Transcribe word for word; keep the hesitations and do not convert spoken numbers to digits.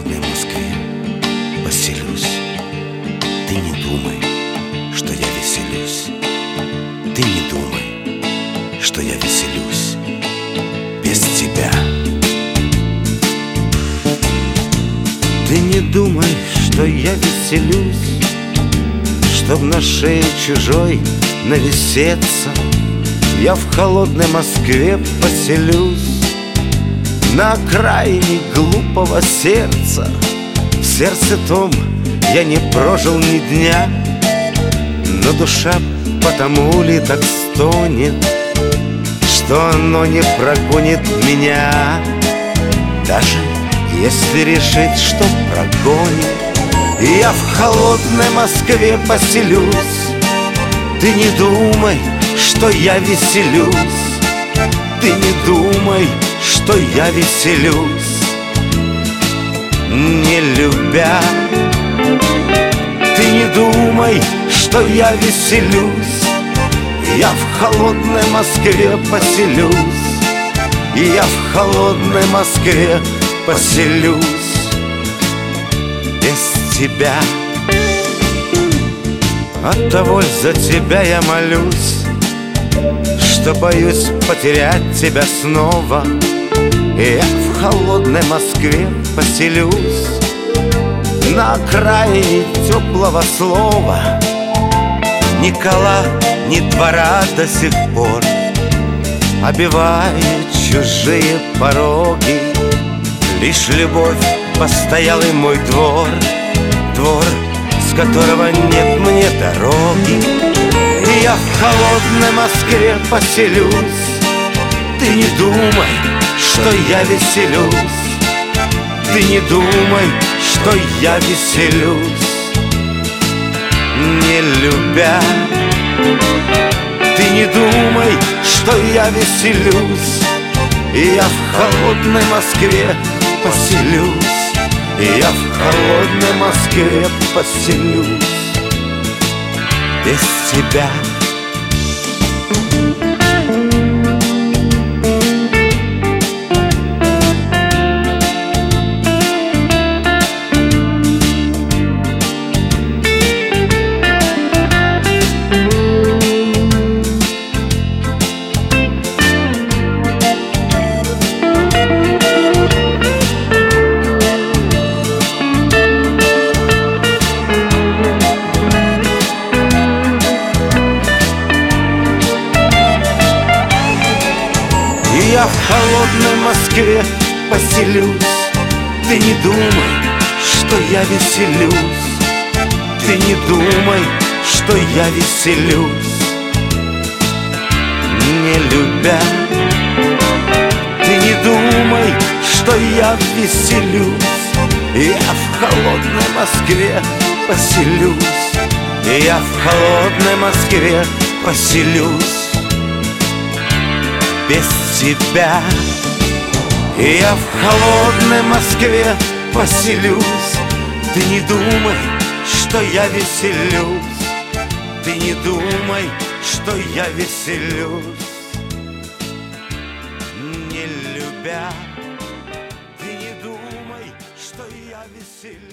холодной Москве поселюсь. Ты не думай, что я веселюсь. Ты не думай, что я веселюсь без тебя. Ты не думай, что я веселюсь, чтоб на шее чужой нависеться. Я в холодной Москве поселюсь на окраине глупого сердца. В сердце том я не прожил ни дня, но душа потому ли так стонет, что оно не прогонит меня. Даже если решит, что прогонит, я в холодной Москве поселюсь. Ты не думай, что я веселюсь. Ты не думай, что я веселюсь, не любя. Ты не думай, что я веселюсь. Я в холодной Москве поселюсь. Я в холодной Москве поселюсь без тебя. Оттого за тебя я молюсь, что боюсь потерять тебя снова. Я в холодной Москве поселюсь на окраине теплого слова. Ни кола, ни двора до сих пор обивают чужие пороги. Лишь любовь постоялый мой двор, двор, с которого нет мне дороги. И я в холодной Москве поселюсь. Ты не думай, что я веселюсь. Ты не думай, что я веселюсь, не любя. Ты не думай, что я веселюсь. Я в холодной Москве поселюсь. Я в холодной Москве поселюсь без тебя. Я в холодной Москве поселюсь. Ты не думай, что я веселюсь. Ты не думай, что я веселюсь, не любя. Ты не думай, что я веселюсь. Я в холодной Москве поселюсь. Я в холодной Москве поселюсь без тебя. Я в холодной Москве поселюсь. Ты не думай, что я веселюсь. Ты не думай, что я веселюсь, не любя. Ты не думай, что я веселюсь.